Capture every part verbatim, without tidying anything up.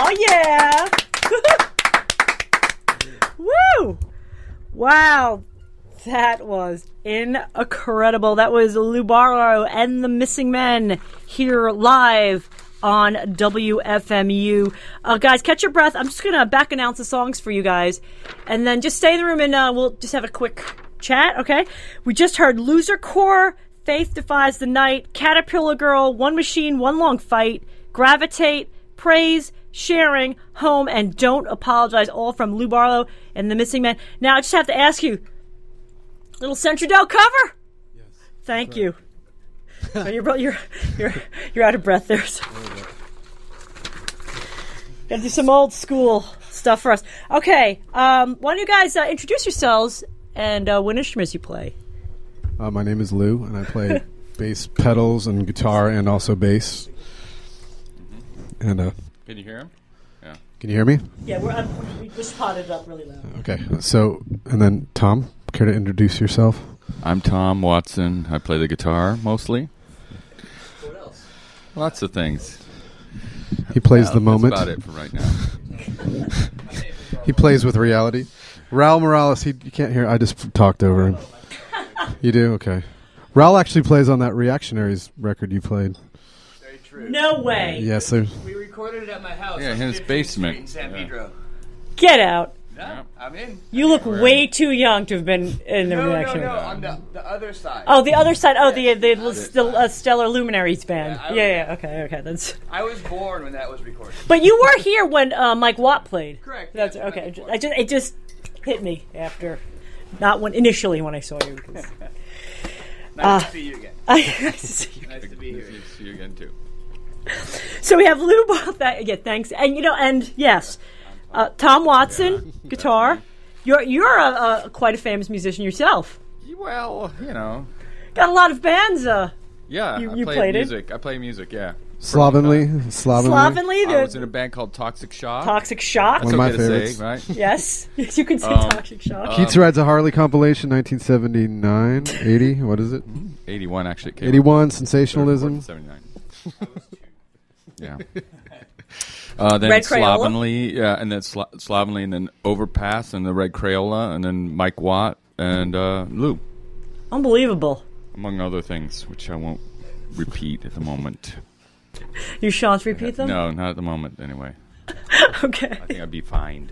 Oh, yeah. Woo! Wow. That was incredible. That was Lou Barlow and the Missing Men here live on W F M U. Uh, guys, catch your breath. I'm just going to back announce the songs for you guys. And then just stay in the room and uh, we'll just have a quick chat, okay? We just heard Loser Core, Faith Defies the Night, Caterpillar Girl, One Machine, One Long Fight, Gravitate, Praise, Sharing, Home, and Don't Apologize, all from Lou Barlow and the Missing Men. Now, I just have to ask you, little Centradel cover? Yes. Thank you. So you're, you're, you're, you're out of breath there. So. Gotta do some old school stuff for us. Okay, um, why don't you guys uh, introduce yourselves and uh, what instruments you play? Uh, my name is Lou, and I play bass pedals and guitar and also bass. And uh, Can you hear him? Yeah. Can you hear me? Yeah, we're, I'm, we just potted it up really loud. Okay, so, and then Tom, care to introduce yourself? I'm Tom Watson. I play the guitar mostly. What else? Lots of things. He plays Yeah, the moment. That's about it for right now. He plays with reality. Raul Morales, he, you can't hear, I just talked over him. You do? Okay. Raul actually plays on that Reactionaries record you played. Very true. No way. Yes, sir. We recorded it at my house. Yeah, on his fifteenth basement. Street in San Yeah. Pedro. Get out. No, Yeah. I'm in. You look Right. way too young to have been in the No, no, reaction. no, on the, the other side. Oh, the other side. Oh, Yeah, the the, the other still uh, Stellar Luminaries band. Yeah, I Yeah, was- yeah, okay, okay. That's. I was born when that was recorded. But you were here when uh, Mike Watt played. Correct, That's yeah, okay. before. I just it just hit me after, not when initially when I saw you. because- Nice Uh, to see you again. nice to see you. Nice to be here. Good to see you again too. So we have Lou. That, yeah, thanks. And you know, and yes, uh, Tom Watson, guitar. You're you're a, a quite a famous musician yourself. Well, you know. Got a lot of bands. Uh, Yeah, You- I you play played it? music. I play music, yeah. Slovenly. Slovenly. Slovenly, I was in the a band called Toxic Shock. Toxic Shock. That's One of okay my to favorites. say, right? Yes, yes, you can say Um, Toxic Shock. Keats Rides a Harley compilation, nineteen seventy-nine, eighty, what is it? eighty-one actually. It came eighty-one, out. Sensationalism. seventy-nine. Yeah. Uh, then Red Crayola? Slovenly, yeah, and then Slo- Slovenly, and then Overpass, and the Red Crayola, and then Mike Watt, and uh, Lou, Unbelievable. among other things, which I won't repeat at the moment. You shan't repeat them? No, not at the moment, anyway. Okay. I think I'd be fined.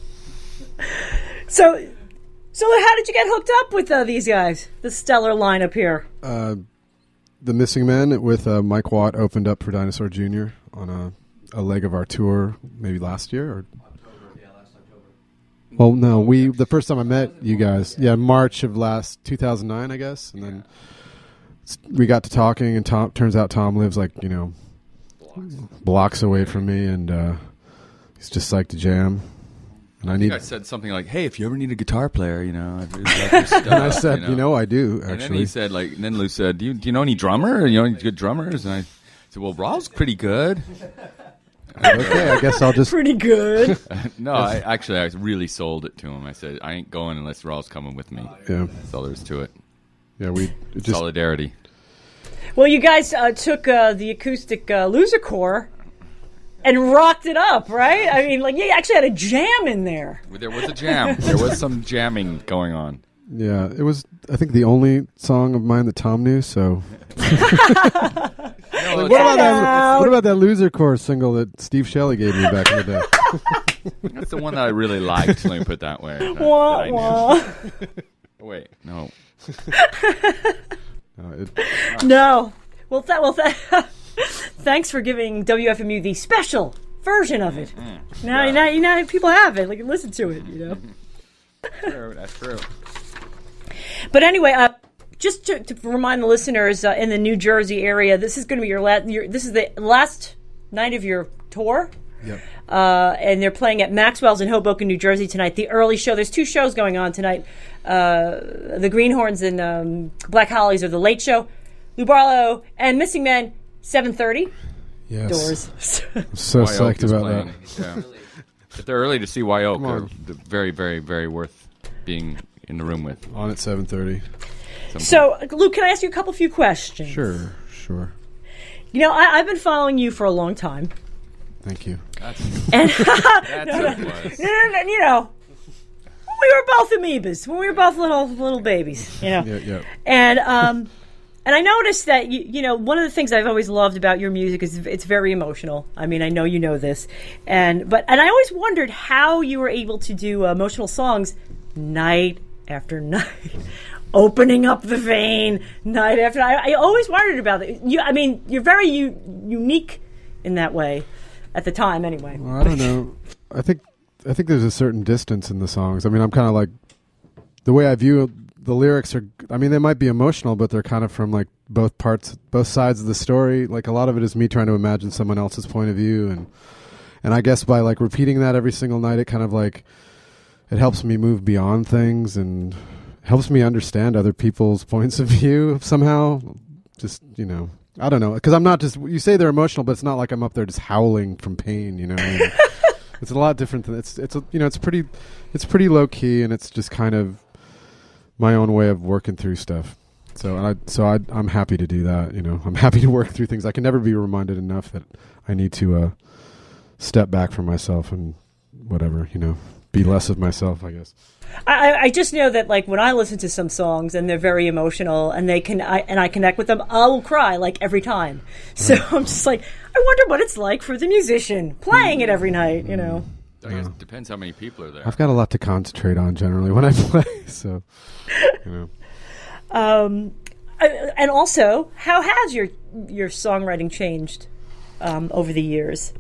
So, so how did you get hooked up with uh, these guys? The stellar lineup here. Uh, the Missing Men with uh, Mike Watt opened up for Dinosaur Junior on a, a leg of our tour, maybe last year or. Well, no, we the first time I met you guys, yeah, March of last two thousand nine, I guess, and then s- we got to talking, and Tom turns out Tom lives like you know blocks away from me, and uh, he's just psyched to jam, and I I need. think I said something like, "Hey, if you ever need a guitar player, you know," I'd really love your stuff. And I said, you know, I do And then actually. he said, like, and then Lou said, "Do you, do you know any drummer? You know any good drummers?" And I said, "Well, Raul's pretty good." Okay, I guess I'll just. Pretty good. No, I actually I really sold it to him. I said, "I ain't going unless Raul's coming with me." Yeah, That's all there is to it. yeah, we it just. Solidarity. Well, you guys uh, took uh, the acoustic uh, Loser Core and rocked it up, right? I mean, like, you actually had a jam in there. There was a jam. There was some jamming going on. Yeah, it was. I think the only song of mine that Tom knew. So, No, what about that? out. What about that Loser Core single that Steve Shelley gave me back in the day? that's the one that I really liked. Let me put it that way. that- Wah, that I knew. wah. Wait, no. Uh, it, No. Well, th- well th- thanks for giving W F M U the special version of it. Now, Yeah. now, you know, people have it. Like, listen to it, you know. True, that's true. But anyway, uh, just to, to remind the listeners uh, in the New Jersey area, this is going to be your last. Your, this is the last night of your tour. yep. Uh, and they're playing at Maxwell's in Hoboken, New Jersey tonight. The early show. There's two shows going on tonight. Uh, the Greenhorns and um, Black Hollies are the late show. Lou Barlow and Missing Men, seven thirty. Yes. Doors. I'm so Wyoke psyched is about playing. that. Yeah. If they're early to see Wyoke, Come on. they're they're very, very, very worth being in the room with. On at seven thirty. So, Lou, can I ask you a couple few questions? Sure, sure. You know, I, I've been following you for a long time. Thank you. That's, And that's what it was. no, no, no, you know, we were both amoebas when we were both little little babies, you know. Yeah, yeah. And um, and I noticed that you, you know, one of the things I've always loved about your music is it's very emotional. I mean, I know you know this, and but and I always wondered how you were able to do uh, emotional songs night after night, opening up the vein night after night. I, I always wondered about it. You, I mean, you're very u- unique in that way at the time, anyway. Well, I don't know. I think I think there's a certain distance in the songs. I mean, I'm kind of like the way I view the lyrics are. I mean, they might be emotional, but they're kind of from like both parts, both sides of the story. Like a lot of it is me trying to imagine someone else's point of view, and and I guess by like repeating that every single night, it kind of like it helps me move beyond things and helps me understand other people's points of view somehow. Just, you know, I don't know, because I'm not just, you say they're emotional, but it's not like I'm up there just howling from pain, you know. I mean, it's a lot different than it's it's a, you know, it's pretty it's pretty low key, and it's just kind of my own way of working through stuff. So and I so I I'm happy to do that, you know. I'm happy to work through things. I can never be reminded enough that I need to uh, step back from myself and whatever, you know, be less of myself, I guess. I, I just know that, like, when I listen to some songs and they're very emotional and they can, I, and I connect with them, I will cry like every time. So I'm just like, I wonder what it's like for the musician playing it every night. You know. I guess it depends how many people are there. I've got a lot to concentrate on generally when I play, so you know. Um, I- and also, how has your your songwriting changed um, over the years?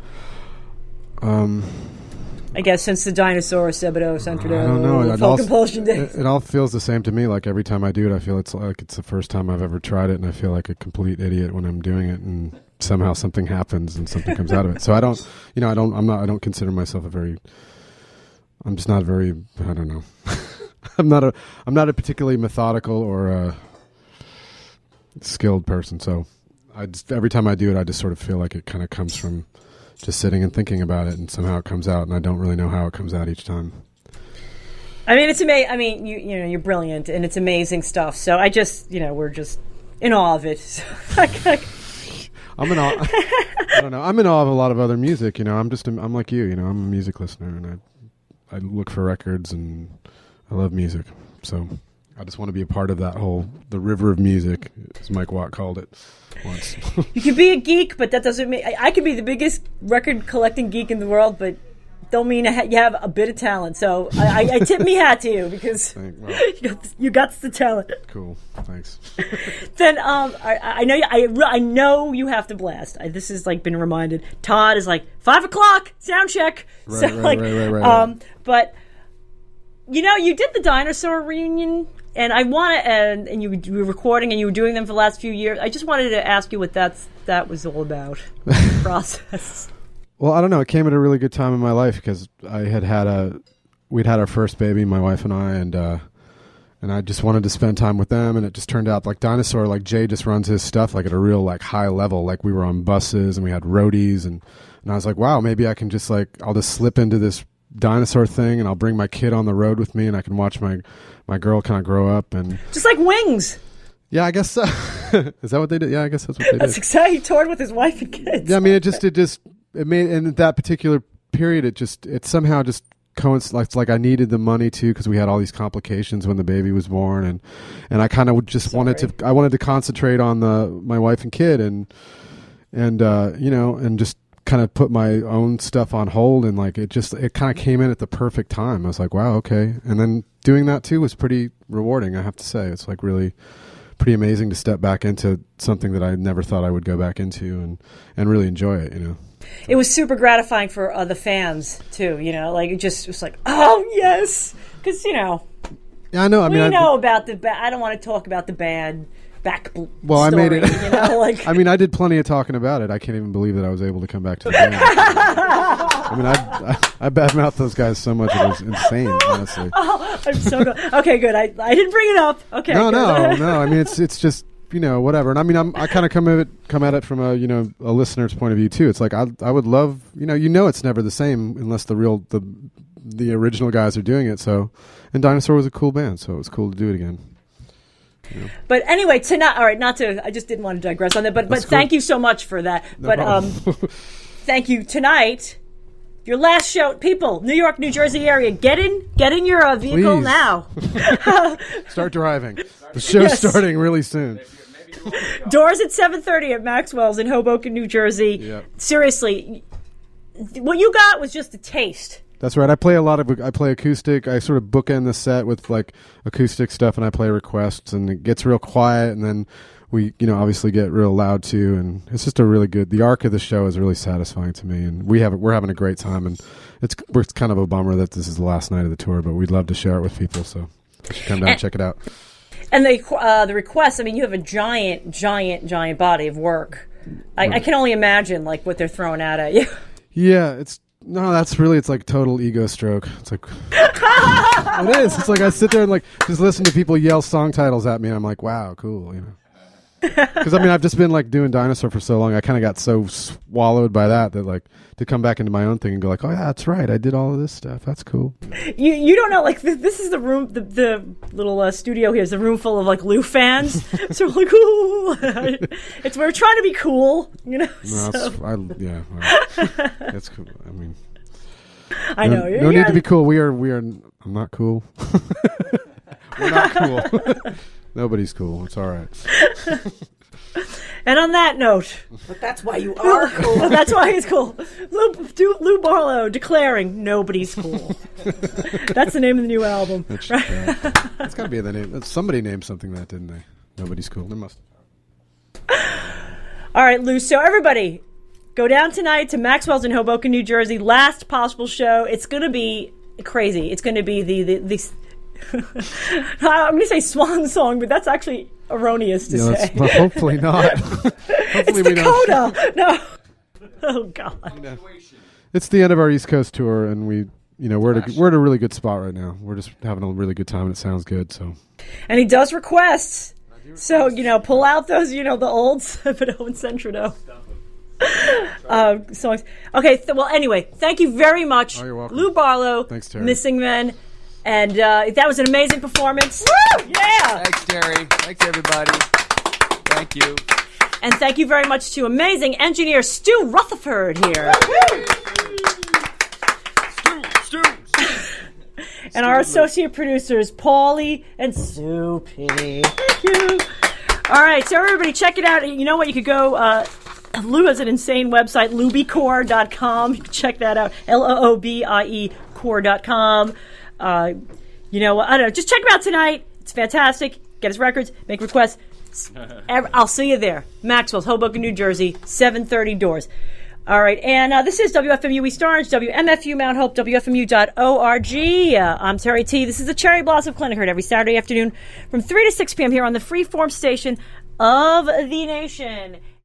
Um. I guess since the Dinosaur, Sebadoh, I don't know. Centrido, It Full all, Compulsion days. it, it all feels the same to me. Like every time I do it, I feel it's like it's the first time I've ever tried it, and I feel like a complete idiot when I'm doing it. And somehow something happens and something comes out of it. So I don't, you know, I don't, I'm not, I don't consider myself a very. I'm just not very. I don't know. I'm not a. I'm not a particularly methodical or a skilled person. So I just every time I do it, I just sort of feel like it kind of comes from just sitting and thinking about it, and somehow it comes out, and I don't really know how it comes out each time. I mean, it's amazing. I mean, you you know, you're brilliant, and it's amazing stuff. So I just, you know, we're just in awe of it. I'm in awe. I don't know. I'm in awe of a lot of other music. You know, I'm just, I'm like you. You know, I'm a music listener, and I, I look for records, and I love music. So I just want to be a part of that whole, the river of music, as Mike Watt called it once. You can be a geek, but that doesn't mean I, I could be the biggest record collecting geek in the world, but don't mean you have a bit of talent. So I, I, I tip me hat to you because Thank, well, you, got the, you got the talent. cool. Thanks. Then um, I, I know you, I, I know you have to blast. I, this has like been reminded. Todd is like five o'clock sound check. Right, so right, like, right, right, right, um, right. but you know, you did the Dinosaur reunion. And I want to, and, and you were recording, and you were doing them for the last few years. I just wanted to ask you what that's that was all about, the process. Well, I don't know. It came at a really good time in my life because I had had a, we'd had our first baby, my wife and I, and uh, and I just wanted to spend time with them. And it just turned out like Dinosaur, like Jay just runs his stuff like at a real like high level. Like we were on buses and we had roadies, and and I was like, wow, maybe I can just like I'll just slip into this Dinosaur thing, and I'll bring my kid on the road with me, and I can watch my my girl kind of grow up. And Just like Wings. yeah, I guess so. Is that what they did? Yeah, I guess that's what they That's did. exciting. He toured with his wife and kids. Yeah, I mean, it just it just it made in that particular period, it just it somehow just coincided. Like, like I needed the money too because we had all these complications when the baby was born, and and I kind of just Sorry. wanted to I wanted to concentrate on the my wife and kid, and and uh, you know, and just kind of put my own stuff on hold, and like it just it kind of came in at the perfect time. I was like, wow, okay. And then doing that too was pretty rewarding, I have to say. It's like really pretty amazing to step back into something that I never thought I would go back into, and and really enjoy it, you know. It was super gratifying for uh, the fans too. You know, like it just was like, oh yes, because you know Yeah, I know. I we mean, I, know about the. Ba- I don't want to talk about the bad back. Bl- well, I story, made it. You know, like I mean, I did plenty of talking about it. I can't even believe that I was able to come back to the band. I mean, I, I I badmouthed those guys so much it was insane, honestly. oh, I'm so good. Okay, good. I I didn't bring it up. Okay, No, good. no, no. I mean, it's it's just you know whatever. And I mean, I'm I kind of come at it come at it from a you know a listener's point of view too. It's like I I would love you know you know it's never the same unless the real the the original guys are doing it. So, and Dinosaur was a cool band, so it was cool to do it again. Yeah. But anyway, tonight. All right, not to. I just didn't want to digress on that. But That's but cool. thank you so much for that. No but um, problem. thank you tonight. Your last show, people, New York, New Jersey area, get in, get in your uh, vehicle Please. now. Start driving. The show's Yes. starting really soon. Doors at seven thirty at Maxwell's in Hoboken, New Jersey. Yep. Seriously, what you got was just a taste. That's right. I play a lot of. I play acoustic. I sort of bookend the set with like acoustic stuff, and I play requests, and it gets real quiet, and then we, you know, obviously get real loud too, and it's just a really good. The arc of the show is really satisfying to me, and we have we're having a great time, and it's it's kind of a bummer that this is the last night of the tour, but we'd love to share it with people, so you should come down and, and check it out. And the uh, the requests. I mean, you have a giant, giant, giant body of work. I, I can only imagine like what they're throwing out at you. Yeah, it's no, that's really it's like total ego stroke. It's like it is. It's like I sit there and like just listen to people yell song titles at me, and I'm like, wow, cool, you know. Because I mean, I've just been like doing Dinosaur for so long. I kind of got so swallowed by that that like to come back into my own thing and go like, oh yeah, that's right. I did all of this stuff. That's cool. You you don't know, like th- this is the room, the, the little uh, studio here is a room full of like Lou fans. So we're like, ooh, it's we're trying to be cool, you know. No, so. I, yeah, well, that's cool. I mean, I no, know. no need to be cool. We are. We are. I'm not cool. We're not cool. Nobody's cool. It's all right. And on that note, But that's why you are cool. that's why he's cool. Lou, do, Lou Barlow declaring nobody's cool. That's the name of the new album. That's, Right? uh, that's got to be the name. Somebody named something that, didn't they? Nobody's cool. They must. All right, Lou. So everybody, go down tonight to Maxwell's in Hoboken, New Jersey. Last possible show. It's going to be crazy. It's going to be the the. the I'm going to say swan song, but that's actually erroneous to Yeah, say. well, hopefully not. hopefully It's we don't. Dakota. No. Oh God. It's the end of our East Coast tour, and we, you know, we're at a, we're at a really good spot right now. We're just having a really good time, and it sounds good. So, And he does requests. So, you know, pull out those, you know, the old Sepido and Centrido uh, songs. Okay, th- well, anyway, thank you very much, Oh, you're welcome. Lou Barlow, Thanks, Terry. Missing Men. And uh, that was an amazing performance. Woo! Yeah! Thanks, Terry. Thanks, everybody. Thank you. And thank you very much to amazing engineer Stu Rutherford here. Stu, Stu. And our associate producers, Paulie and Soupy. Thank you. All right, so everybody check it out. You know what? You could go... Uh, Lou has an insane website, lubycore dot com. You can check that out. L O O B I E core dot com. Uh, you know, I don't know. Just check him out tonight. It's fantastic. Get his records. Make requests. I'll see you there. Maxwell's, Hoboken, New Jersey, seven thirty doors. All right. And uh, this is W F M U East Orange, W M F U Mount Hope, W F M U dot org. Uh, I'm Terry T. This is the Cherry Blossom Clinic, heard every Saturday afternoon from three to six p.m. here on the Freeform station of the nation.